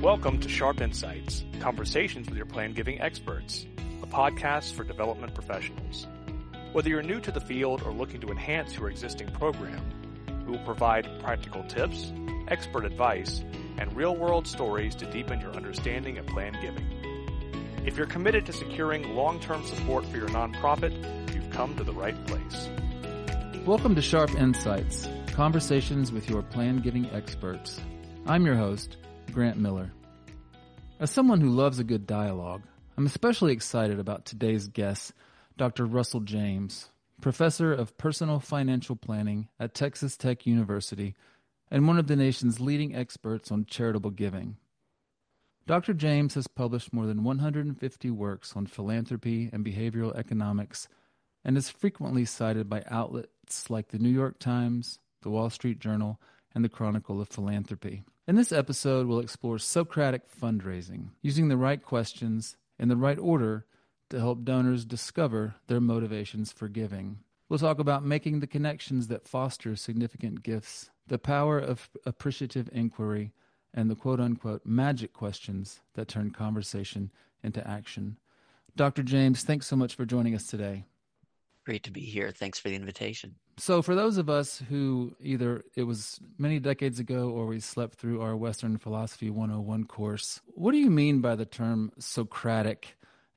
Welcome to Sharp Insights, Conversations with Your Plan Giving Experts, a podcast for development professionals. Whether you're new to the field or looking to enhance your existing program, we will provide practical tips, expert advice, and real-world stories to deepen your understanding of plan giving. If you're committed to securing long-term support for your nonprofit, you've come to the right place. Welcome to Sharp Insights, Conversations with Your Plan Giving Experts. I'm your host, Grant Miller. As someone who loves a good dialogue, I'm especially excited about today's guest, Dr. Russell James, professor of personal financial planning at Texas Tech University and one of the nation's leading experts on charitable giving. Dr. James has published more than 150 works on philanthropy and behavioral economics and is frequently cited by outlets like the New York Times, the Wall Street Journal, and the Chronicle of Philanthropy. In this episode, we'll explore Socratic fundraising, using the right questions in the right order to help donors discover their motivations for giving. We'll talk about making the connections that foster significant gifts, the power of appreciative inquiry, and the quote-unquote magic questions that turn conversation into action. Dr. James, thanks so much for joining us today. Great to be here. Thanks for the invitation. So for those of us who either it was many decades ago or we slept through our Western Philosophy 101 course, what do you mean by the term Socratic,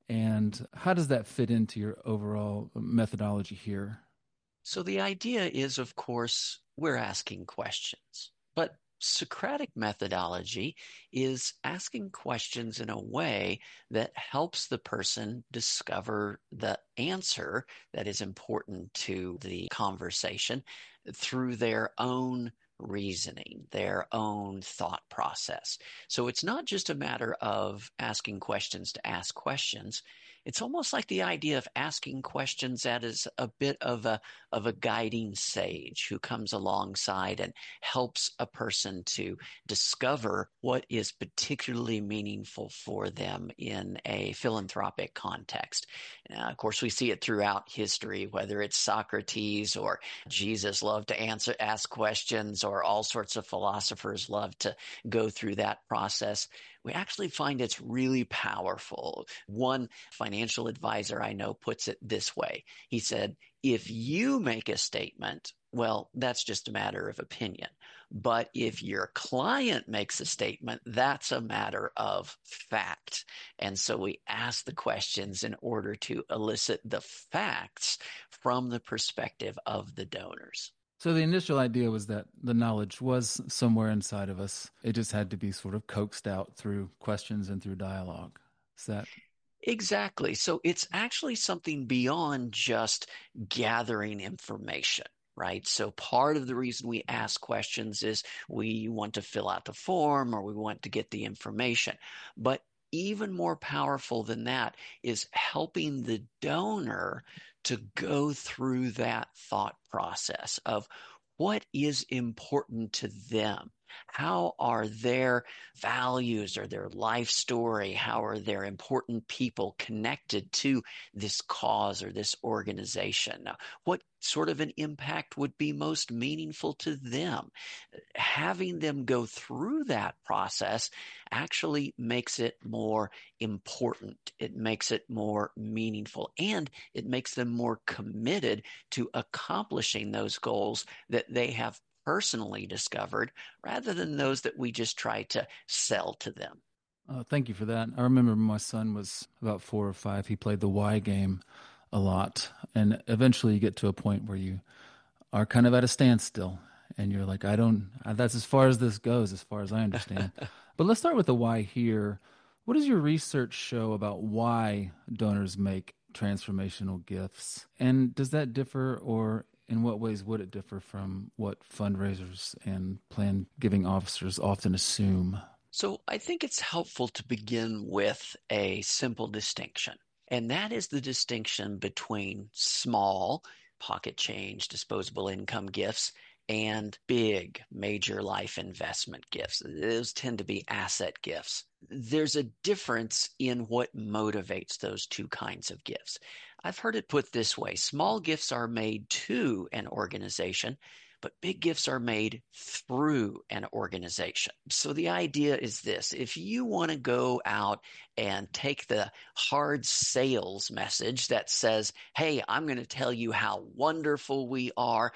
and how does that fit into your overall methodology here? So the idea is, of course, we're asking questions, but Socratic methodology is asking questions in a way that helps the person discover the answer that is important to the conversation through their own reasoning, their own thought process. So it's not just a matter of asking questions to ask questions. It's almost like the idea of asking questions that is a bit of a guiding sage who comes alongside and helps a person to discover what is particularly meaningful for them in a philanthropic context. Of course, we see it throughout history, whether it's Socrates or Jesus loved to ask questions, or all sorts of philosophers love to go through that process. We actually find it's really powerful. One financial advisor I know puts it this way. He said, if you make a statement, well, that's just a matter of opinion. But if your client makes a statement, that's a matter of fact. And so we ask the questions in order to elicit the facts from the perspective of the donors. So the initial idea was that the knowledge was somewhere inside of us. It just had to be sort of coaxed out through questions and through dialogue. Is that? Exactly. So it's actually something beyond just gathering information, right? So part of the reason we ask questions is we want to fill out the form or we want to get the information. But even more powerful than that is helping the donor to go through that thought process of what is important to them. How are their values or their life story, how are their important people connected to this cause or this organization? Now, what sort of an impact would be most meaningful to them? Having them go through that process actually makes it more important. It makes it more meaningful, and it makes them more committed to accomplishing those goals that they have personally discovered, rather than those that we just try to sell to them. Thank you for that. I remember when my son was about 4 or 5, he played the why game a lot. And eventually you get to a point where you are kind of at a standstill and you're like, that's as far as this goes, as far as I understand. But let's start with the why here. What does your research show about why donors make transformational gifts? And does that differ, or in what ways would it differ from what fundraisers and plan giving officers often assume? So I think it's helpful to begin with a simple distinction, and that is the distinction between small pocket change, disposable income gifts and big major life investment gifts. Those tend to be asset gifts. There's a difference in what motivates those two kinds of gifts. I've heard it put this way: small gifts are made to an organization, but big gifts are made through an organization. So the idea is this: if you want to go out and take the hard sales message that says, hey, I'm going to tell you how wonderful we are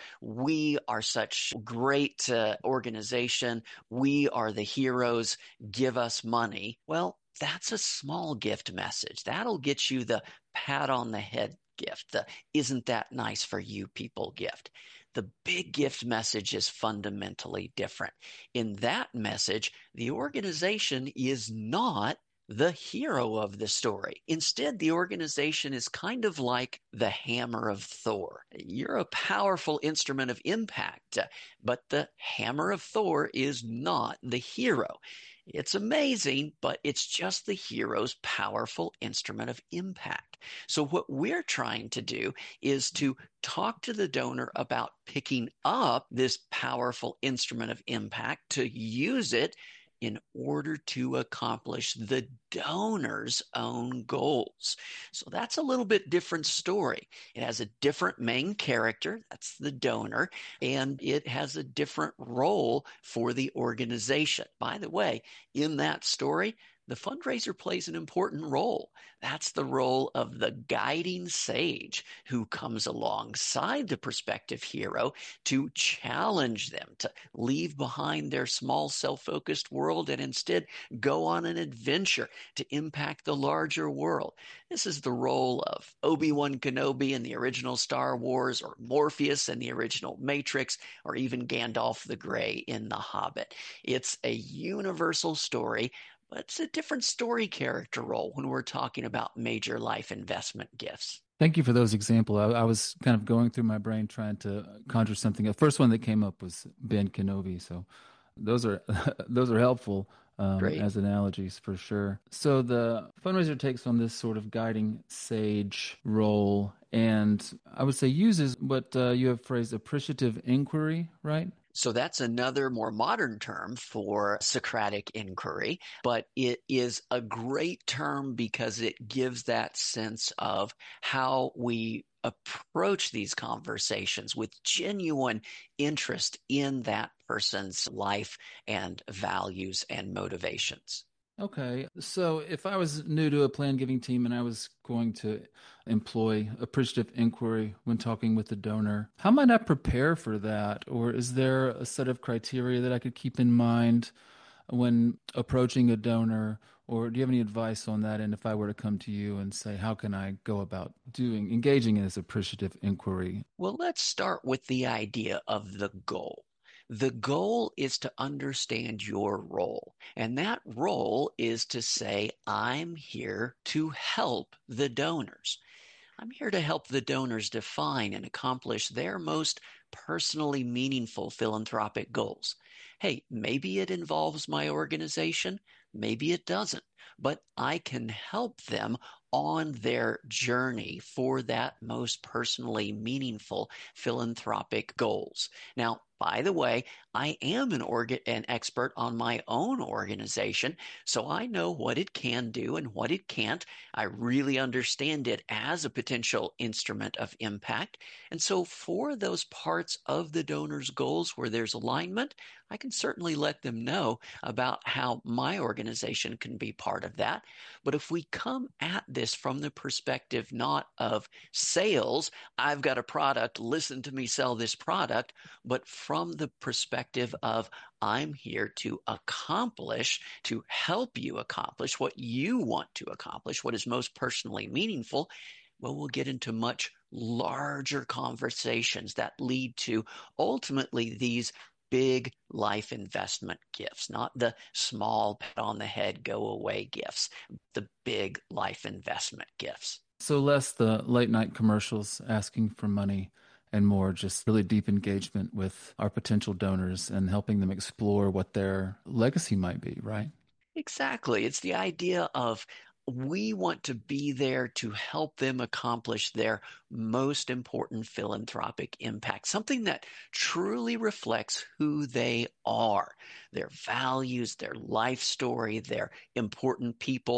such a great organization, we are the heroes, give us money. Well, that's a small gift message. That'll get you the pat on the head gift, the isn't that nice for you people gift. The big gift message is fundamentally different. In that message, the organization is not the hero of the story. Instead, the organization is kind of like the hammer of Thor. You're a powerful instrument of impact, but the hammer of Thor is not the hero. It's amazing, but it's just the hero's powerful instrument of impact. So what we're trying to do is to talk to the donor about picking up this powerful instrument of impact to use it in order to accomplish the donor's own goals. So that's a little bit different story. It has a different main character, that's the donor, and it has a different role for the organization. By the way, in that story, the fundraiser plays an important role. That's the role of the guiding sage who comes alongside the prospective hero to challenge them to leave behind their small self-focused world and instead go on an adventure to impact the larger world. This is the role of Obi-Wan Kenobi in the original Star Wars, or Morpheus in the original Matrix, or even Gandalf the Grey in The Hobbit. It's a universal story, but it's a different story character role when we're talking about major life investment gifts. Thank you for those examples. I was kind of going through my brain trying to conjure something. The first one that came up was Ben Kenobi. So those are those are helpful as analogies for sure. So the fundraiser takes on this sort of guiding sage role, and I would say uses what you have phrased appreciative inquiry, right? So that's another more modern term for Socratic inquiry, but it is a great term because it gives that sense of how we approach these conversations with genuine interest in that person's life and values and motivations. Okay, so if I was new to a plan giving team and I was going to employ appreciative inquiry when talking with the donor, how might I prepare for that? Or is there a set of criteria that I could keep in mind when approaching a donor? Or do you have any advice on that? And if I were to come to you and say, how can I go about engaging in this appreciative inquiry? Well, let's start with the idea of the goal. The goal is to understand your role. And that role is to say, I'm here to help the donors. I'm here to help the donors define and accomplish their most personally meaningful philanthropic goals. Hey, maybe it involves my organization, maybe it doesn't, but I can help them on their journey for that most personally meaningful philanthropic goals. Now, by the way, I am an expert on my own organization, so I know what it can do and what it can't. I really understand it as a potential instrument of impact. And so for those parts of the donor's goals where there's alignment, I can certainly let them know about how my organization can be part of that. But if we come at this from the perspective not of sales, I've got a product, listen to me sell this product, but from the perspective of I'm here to accomplish, to help you accomplish what you want to accomplish, what is most personally meaningful, well, we'll get into much larger conversations that lead to ultimately these big life investment gifts, not the small pat on the head, go away gifts, the big life investment gifts. So less the late night commercials asking for money and more just really deep engagement with our potential donors and helping them explore what their legacy might be, right? Exactly. It's the idea of we want to be there to help them accomplish their most important philanthropic impact, something that truly reflects who they are, their values, their life story, their important people.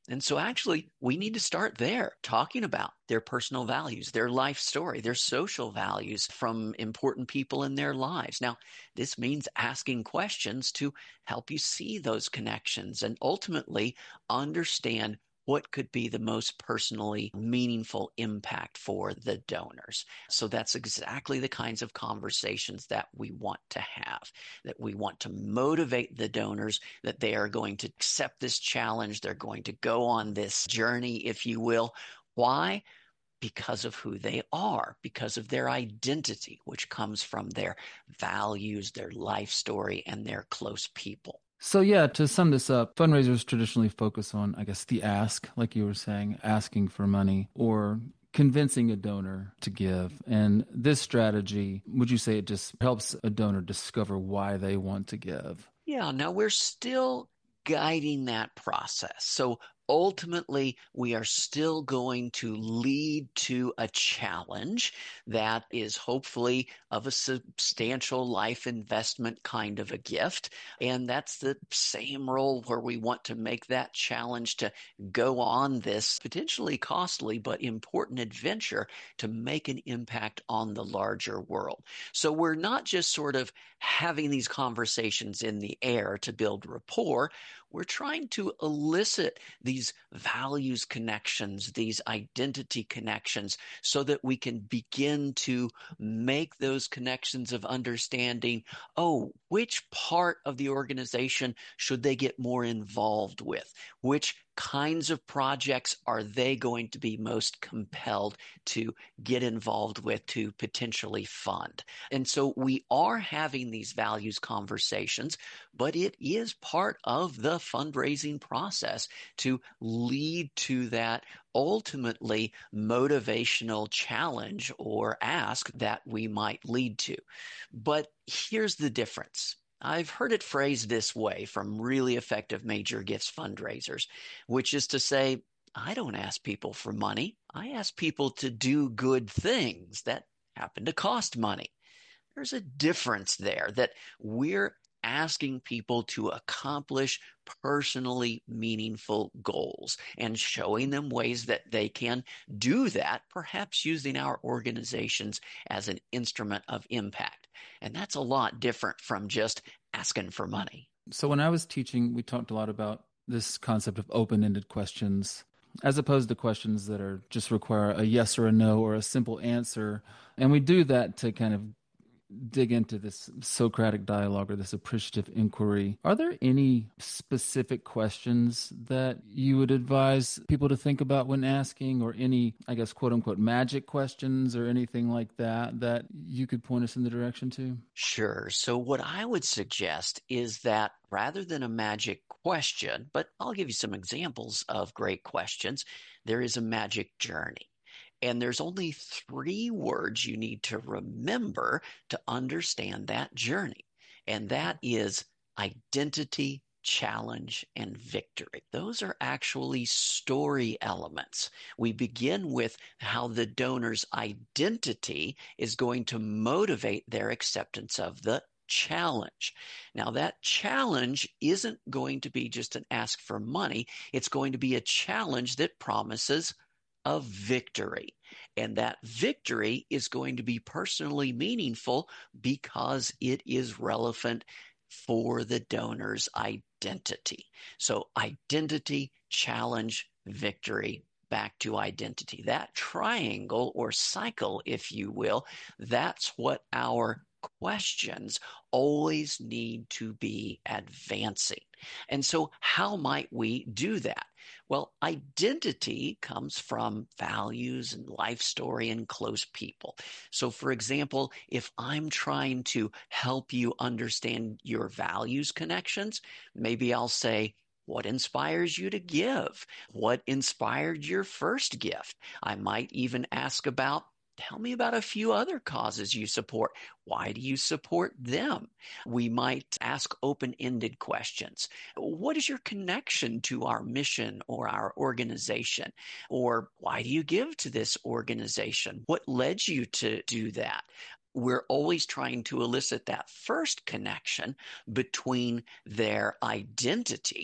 And so actually, we need to start there, talking about their personal values, their life story, their social values from important people in their lives. Now, this means asking questions to help you see those connections and ultimately understand what could be the most personally meaningful impact for the donors. So that's exactly the kinds of conversations that we want to have, that we want to motivate the donors, that they are going to accept this challenge. They're going to go on this journey, if you will. Why? Because of who they are, because of their identity, which comes from their values, their life story, and their close people. So yeah, to sum this up, fundraisers traditionally focus on, I guess, the ask, like you were saying, asking for money or convincing a donor to give. And this strategy, would you say it just helps a donor discover why they want to give? Yeah, now we're still guiding that process. So ultimately, we are still going to lead to a challenge that is hopefully of a substantial life investment kind of a gift. And that's the same role where we want to make that challenge to go on this potentially costly but important adventure to make an impact on the larger world. So we're not just sort of having these conversations in the air to build rapport. We're trying to elicit these values connections, these identity connections, so that we can begin to make those connections of understanding, oh, which part of the organization should they get more involved with? Which kinds of projects are they going to be most compelled to get involved with, to potentially fund? And so we are having these values conversations, but it is part of the fundraising process to lead to that ultimately motivational challenge or ask that we might lead to. But here's the difference. I've heard it phrased this way from really effective major gifts fundraisers, which is to say, I don't ask people for money. I ask people to do good things that happen to cost money. There's a difference there, that we're asking people to accomplish personally meaningful goals and showing them ways that they can do that, perhaps using our organizations as an instrument of impact. And that's a lot different from just asking for money. So when I was teaching, we talked a lot about this concept of open-ended questions, as opposed to questions that are just require a yes or a no or a simple answer. And we do that to kind of dig into this Socratic dialogue or this appreciative inquiry. Are there any specific questions that you would advise people to think about when asking, or any, I guess, quote unquote, magic questions or anything like that that you could point us in the direction to? Sure. So what I would suggest is that rather than a magic question, but I'll give you some examples of great questions, there is a magic journey. And there's only 3 words you need to remember to understand that journey. And that is identity, challenge, and victory. Those are actually story elements. We begin with how the donor's identity is going to motivate their acceptance of the challenge. Now, that challenge isn't going to be just an ask for money. It's going to be a challenge that promises of victory. And that victory is going to be personally meaningful because it is relevant for the donor's identity. So identity, challenge, victory, back to identity. That triangle or cycle, if you will, that's what our questions always need to be advancing. And so how might we do that? Well, identity comes from values and life story and close people. So, for example, if I'm trying to help you understand your values connections, maybe I'll say, what inspires you to give? What inspired your first gift? I might even ask about, tell me about a few other causes you support. Why do you support them? We might ask open-ended questions. What is your connection to our mission or our organization? Or why do you give to this organization? What led you to do that? We're always trying to elicit that first connection between their identity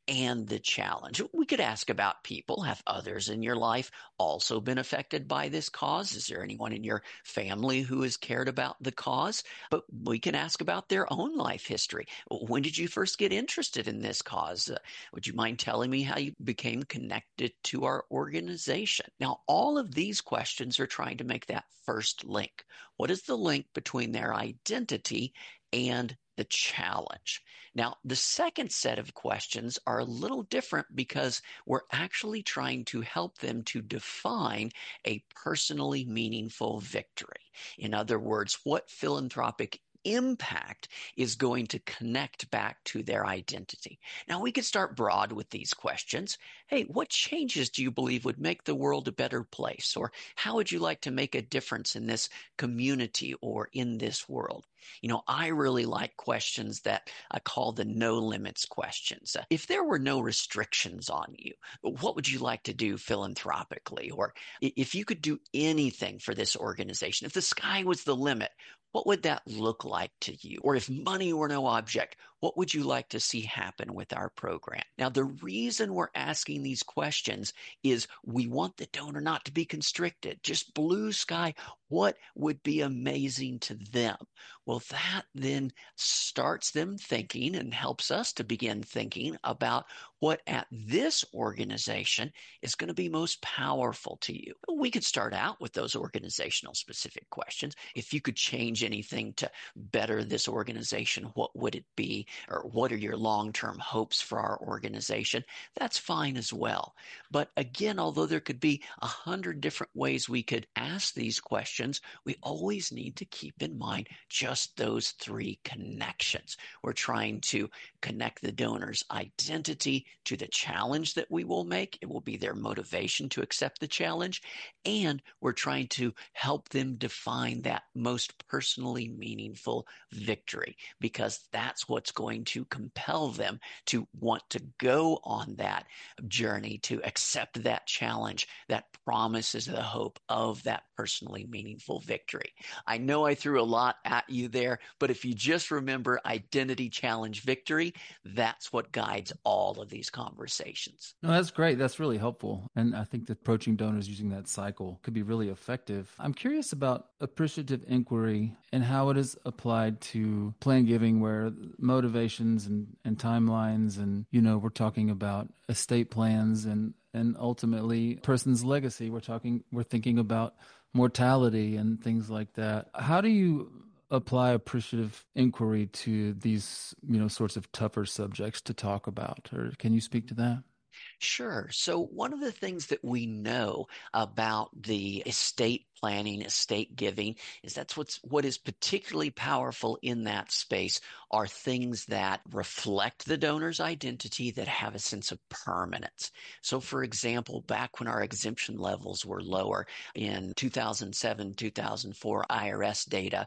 and the challenge. We could ask about people. Have others in your life also been affected by this cause? Is there anyone in your family who has cared about the cause? But we can ask about their own life history. When did you first get interested in this cause? Would you mind telling me how you became connected to our organization? Now, all of these questions are trying to make that first link. What is the link between their identity and the challenge? Now, the second set of questions are a little different because we're actually trying to help them to define a personally meaningful victory. In other words, what philanthropic impact is going to connect back to their identity. Now, we could start broad with these questions. Hey, what changes do you believe would make the world a better place? Or how would you like to make a difference in this community or in this world? I really like questions that I call the no limits questions. If there were no restrictions on you, what would you like to do philanthropically? Or if you could do anything for this organization, if the sky was the limit, what would that look like to you? Or if money were no object, what would you like to see happen with our program? Now, the reason we're asking these questions is we want the donor not to be constricted. Just blue sky. What would be amazing to them? Well, that then starts them thinking and helps us to begin thinking about what at this organization is going to be most powerful to you. We could start out with those organizational specific questions. If you could change anything to better this organization, what would it be? Or what are your long-term hopes for our organization? That's fine as well. But again, although there could be 100 different ways we could ask these questions, we always need to keep in mind just those three connections. We're trying to connect the donor's identity to the challenge that we will make. It will be their motivation to accept the challenge. And we're trying to help them define that most personally meaningful victory, because that's what's going to compel them to want to go on that journey, to accept that challenge that promises the hope of that personally meaningful victory. I know I threw a lot at you there, but if you just remember identity, challenge, victory, that's what guides all of these conversations. No, that's great. That's really helpful. And I think that approaching donors using that cycle could be really effective. I'm curious about appreciative inquiry and how it is applied to plan giving, where motivations and timelines, and, we're talking about estate plans and ultimately person's legacy. We're thinking about mortality and things like that. How do you apply appreciative inquiry to these, sorts of tougher subjects to talk about? Or can you speak to that? Sure. So one of the things that we know about the estate planning, estate giving, is what is particularly powerful in that space are things that reflect the donor's identity, that have a sense of permanence. So for example, back when our exemption levels were lower in 2007, 2004 IRS data,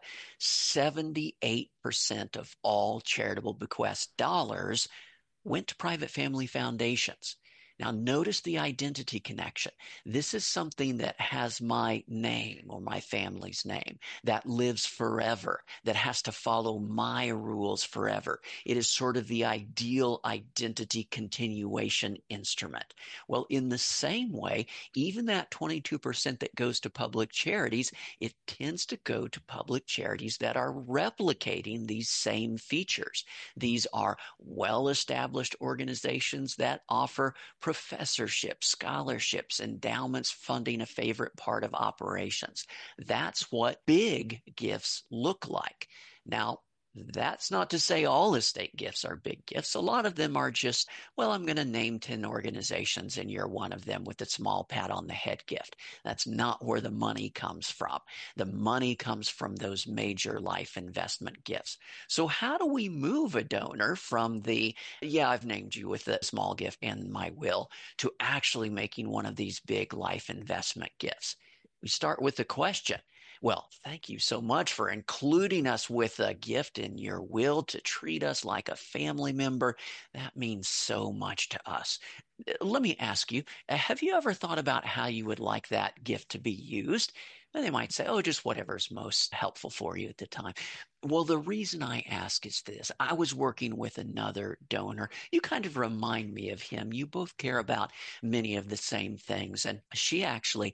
78% of all charitable bequest dollars went to private family foundations. Now, notice the identity connection. This is something that has my name or my family's name, that lives forever, that has to follow my rules forever. It is sort of the ideal identity continuation instrument. Well, in the same way, even that 22% that goes to public charities, it tends to go to public charities that are replicating these same features. These are well-established organizations that offer professorships, scholarships, endowments, funding a favorite part of operations. That's what big gifts look like. Now, that's not to say all estate gifts are big gifts. A lot of them are just, well, I'm going to name 10 organizations and you're one of them with a small pat on the head gift. That's not where the money comes from. The money comes from those major life investment gifts. So how do we move a donor from I've named you with a small gift in my will, to actually making one of these big life investment gifts? We start with the question. Well, thank you so much for including us with a gift in your will to treat us like a family member. That means so much to us. Let me ask you, have you ever thought about how you would like that gift to be used? And they might say, oh, just whatever's most helpful for you at the time. Well, the reason I ask is this. I was working with another donor. You kind of remind me of him. You both care about many of the same things. And he actually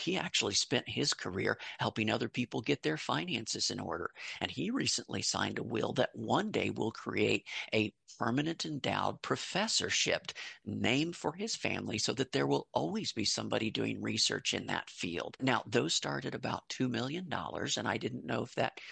spent his career helping other people get their finances in order. And he recently signed a will that one day will create a permanent endowed professorship named for his family so that there will always be somebody doing research in that field. Now, those start at about $2 million, and I didn't know if that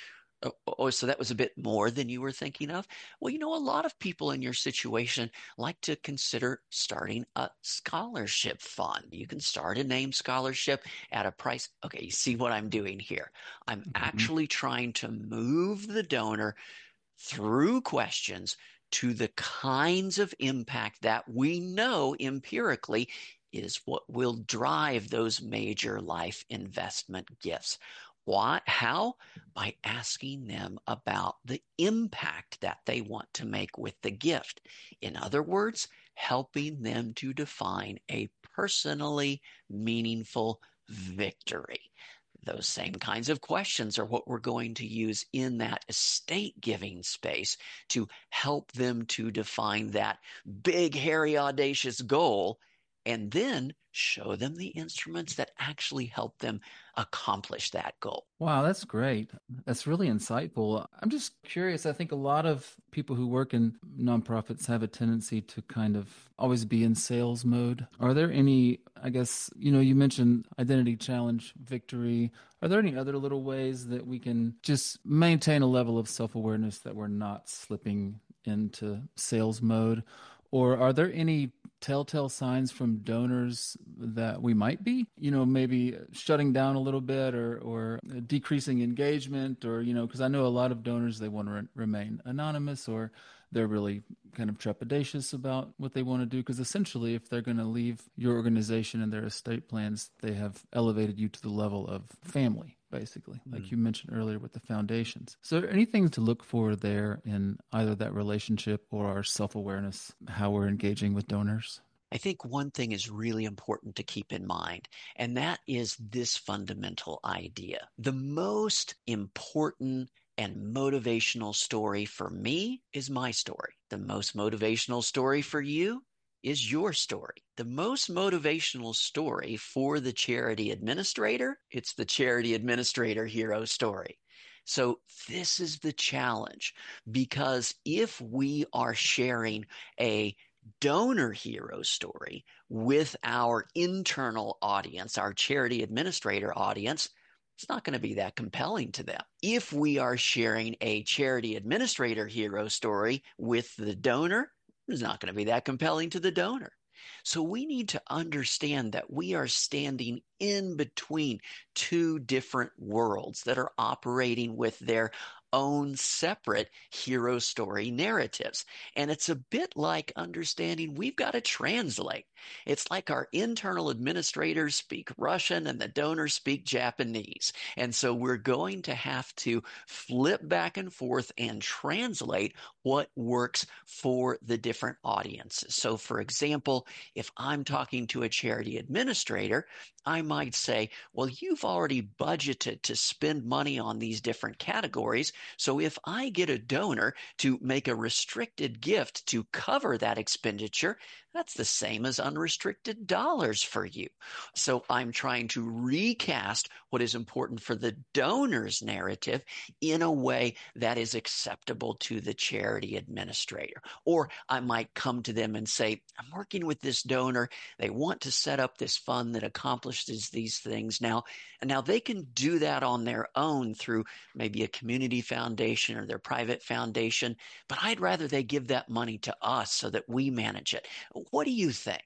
so that was a bit more than you were thinking of? Well, a lot of people in your situation like to consider starting a scholarship fund. You can start a name scholarship at a price. Okay, you see what I'm doing here? I'm actually trying to move the donor through questions to the kinds of impact that we know empirically is what will drive those major life investment gifts. Why? How? By asking them about the impact that they want to make with the gift. In other words, helping them to define a personally meaningful victory. Those same kinds of questions are what we're going to use in that estate giving space to help them to define that big, hairy, audacious goal, and then show them the instruments that actually help them accomplish that goal. Wow, that's great. That's really insightful. I'm just curious. I think a lot of people who work in nonprofits have a tendency to kind of always be in sales mode. Are there any, I guess, you mentioned identity challenge, victory. Are there any other little ways that we can just maintain a level of self-awareness that we're not slipping into sales mode? Or are there any telltale signs from donors that we might be, maybe shutting down a little bit or decreasing engagement or, because I know a lot of donors, they want to remain anonymous or they're really kind of trepidatious about what they want to do. Because essentially, if they're going to leave your organization and their estate plans, they have elevated you to the level of family, basically, like you mentioned earlier with the foundations. So anything to look for there in either that relationship or our self-awareness, how we're engaging with donors? I think one thing is really important to keep in mind, and that is this fundamental idea. The most important and motivational story for me is my story. The most motivational story for you is your story. The most motivational story for the charity administrator, it's the charity administrator hero story. So this is the challenge, because if we are sharing a donor hero story with our internal audience, our charity administrator audience, it's not going to be that compelling to them. If we are sharing a charity administrator hero story with the donor, it's not going to be that compelling to the donor. So we need to understand that we are standing in between two different worlds that are operating with their own separate hero story narratives. And it's a bit like understanding we've got to translate. It's like our internal administrators speak Russian and the donors speak Japanese. And so we're going to have to flip back and forth and translate what works for the different audiences. So for example, if I'm talking to a charity administrator, I might say, well, you've already budgeted to spend money on these different categories. So if I get a donor to make a restricted gift to cover that expenditure, that's the same as unrestricted dollars for you. So I'm trying to recast what is important for the donor's narrative in a way that is acceptable to the charity administrator. Or I might come to them and say, I'm working with this donor. They want to set up this fund that accomplishes these things. Now they can do that on their own through maybe a community foundation or their private foundation, but I'd rather they give that money to us so that we manage it. What do you think?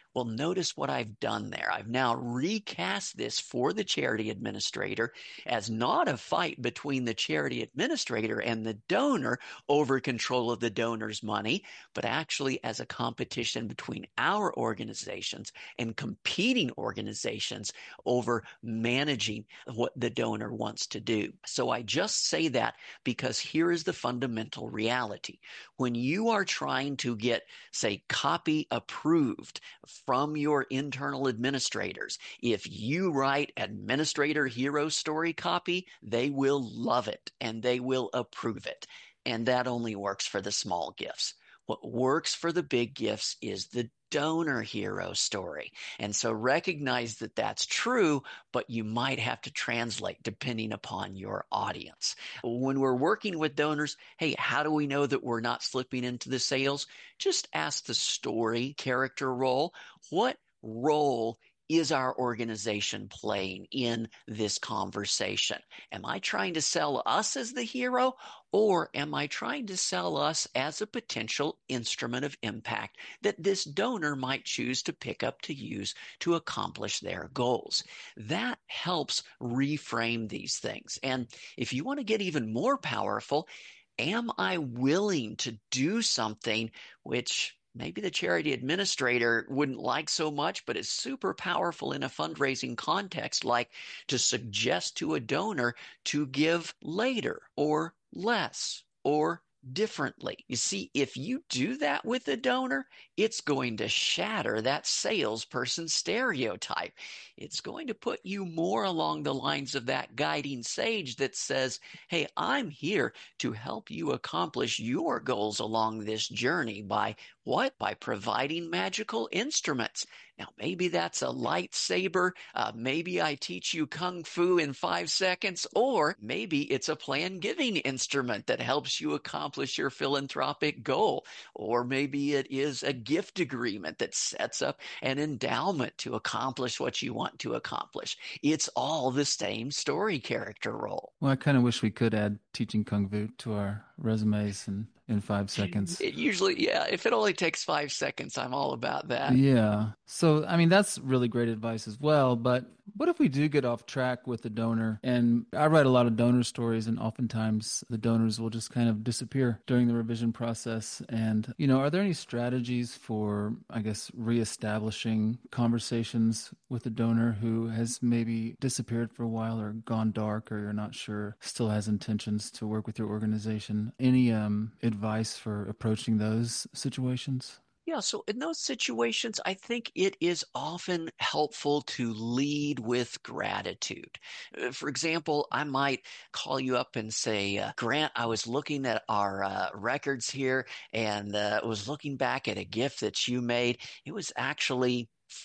Well, notice what I've done there. I've now recast this for the charity administrator as not a fight between the charity administrator and the donor over control of the donor's money, but actually as a competition between our organizations and competing organizations over managing what the donor wants to do. So I just say that because here is the fundamental reality. When you are trying to get, say, copy approved from your internal administrators, if you write administrator hero story copy, they will love it and they will approve it. And that only works for the small gifts. What works for the big gifts is the donor hero story. And so recognize that that's true, but you might have to translate depending upon your audience. When we're working with donors, hey, how do we know that we're not slipping into the sales? Just ask the story character role. What role is our organization playing in this conversation? Am I trying to sell us as the hero, or am I trying to sell us as a potential instrument of impact that this donor might choose to pick up to use to accomplish their goals? That helps reframe these things. And if you want to get even more powerful, am I willing to do something which maybe the charity administrator wouldn't like so much, but is super powerful in a fundraising context, like to suggest to a donor to give later or less or differently? You see, if you do that with a donor, it's going to shatter that salesperson stereotype. It's going to put you more along the lines of that guiding sage that says, hey, I'm here to help you accomplish your goals along this journey by what? By providing magical instruments. Now, maybe that's a lightsaber. Maybe I teach you Kung Fu in 5 seconds, or maybe it's a plan giving instrument that helps you accomplish your philanthropic goal. Or maybe it is a gift agreement that sets up an endowment to accomplish what you want to accomplish. It's all the same story character role. Well, I kind of wish we could add teaching Kung Fu to our resumes in 5 seconds. It usually, yeah, if it only takes 5 seconds, I'm all about that. Yeah. So, I mean, that's really great advice as well. But what if we do get off track with the donor? And I write a lot of donor stories, and oftentimes the donors will just kind of disappear during the revision process. And, are there any strategies for, I guess, reestablishing conversations with a donor who has maybe disappeared for a while or gone dark, or you're not sure, still has intentions to work with your organization? Any advice for approaching those situations? Yeah, so in those situations, I think it is often helpful to lead with gratitude. For example, I might call you up and say, Grant, I was looking at our records here and was looking back at a gift that you made. It was actually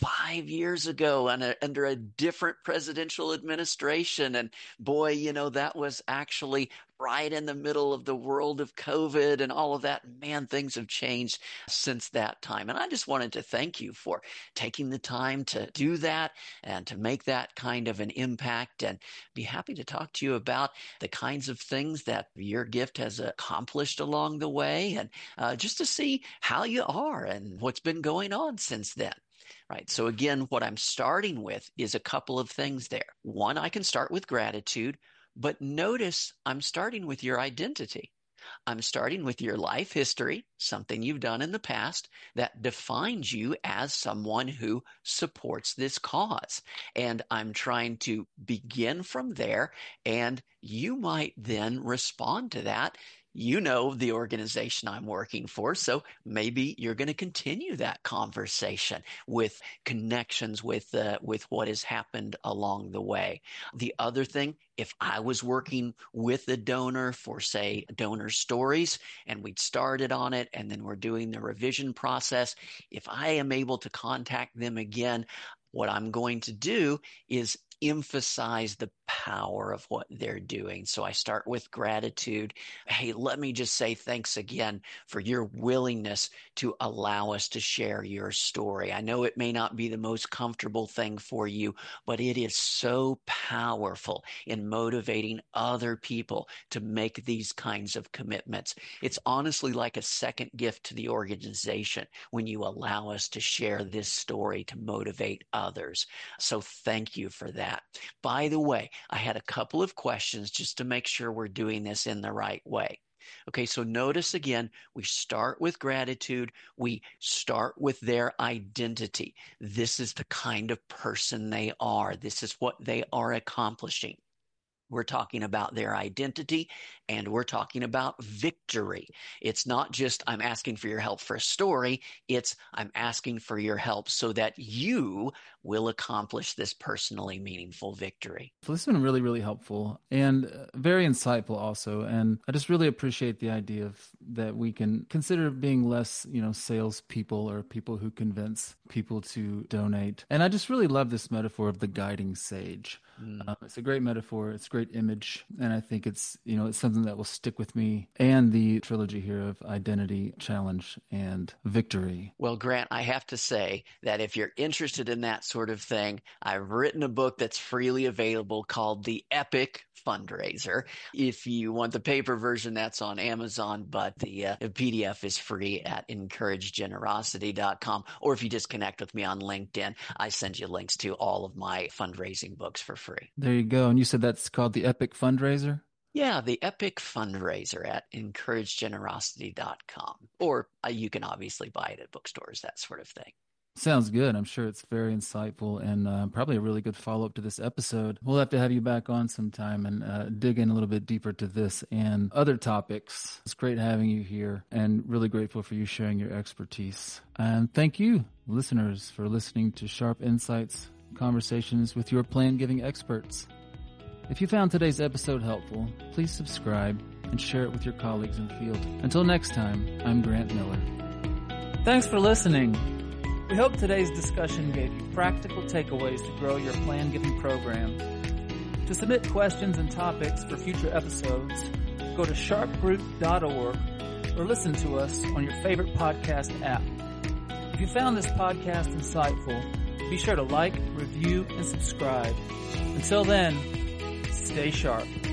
5 years ago under a different presidential administration. And boy, that was actually right in the middle of the world of COVID and all of that. Man, things have changed since that time. And I just wanted to thank you for taking the time to do that and to make that kind of an impact, and be happy to talk to you about the kinds of things that your gift has accomplished along the way, and just to see how you are and what's been going on since then. Right. So again, what I'm starting with is a couple of things there. One, I can start with gratitude, but notice I'm starting with your identity. I'm starting with your life history, something you've done in the past that defines you as someone who supports this cause. And I'm trying to begin from there, and you might then respond to that. You know the organization I'm working for, so maybe you're going to continue that conversation with connections with what has happened along the way. The other thing, if I was working with a donor for, say, donor stories, and we'd started on it, and then we're doing the revision process, if I am able to contact them again, what I'm going to do is emphasize the power of what they're doing. So I start with gratitude. Hey, let me just say thanks again for your willingness to allow us to share your story. I know it may not be the most comfortable thing for you, but it is so powerful in motivating other people to make these kinds of commitments. It's honestly like a second gift to the organization when you allow us to share this story to motivate others. So thank you for that. By the way, I had a couple of questions just to make sure we're doing this in the right way. Okay, so notice again, we start with gratitude. We start with their identity. This is the kind of person they are. This is what they are accomplishing. We're talking about their identity, and we're talking about victory. It's not just I'm asking for your help for a story. It's I'm asking for your help so that you will accomplish this personally meaningful victory. So this has been really, really helpful and very insightful also. And I just really appreciate the idea of that we can consider being less, salespeople or people who convince people to donate. And I just really love this metaphor of the guiding sage. It's a great metaphor. It's a great image. And I think it's something that will stick with me and the trilogy here of identity, challenge, and victory. Well, Grant, I have to say that if you're interested in that sort of thing, I've written a book that's freely available called The Epic Fundraiser. If you want the paper version, that's on Amazon, but the PDF is free at encouragegenerosity.com. Or if you just connect with me on LinkedIn, I send you links to all of my fundraising books for free. There you go. And you said that's called The Epic Fundraiser? Yeah, The Epic Fundraiser at encouragegenerosity.com. Or you can obviously buy it at bookstores, that sort of thing. Sounds good. I'm sure it's very insightful and probably a really good follow-up to this episode. We'll have to have you back on sometime and dig in a little bit deeper to this and other topics. It's great having you here and really grateful for you sharing your expertise. And thank you, listeners, for listening to Sharp Insights, Conversations with Your Plan Giving Experts. If you found today's episode helpful, please subscribe and share it with your colleagues in the field. Until next time, I'm Grant Miller. Thanks for listening. We hope today's discussion gave you practical takeaways to grow your plan giving program. To submit questions and topics for future episodes, go to sharpgroup.org or listen to us on your favorite podcast app. If you found this podcast insightful, be sure to like, review, and subscribe. Until then, stay sharp.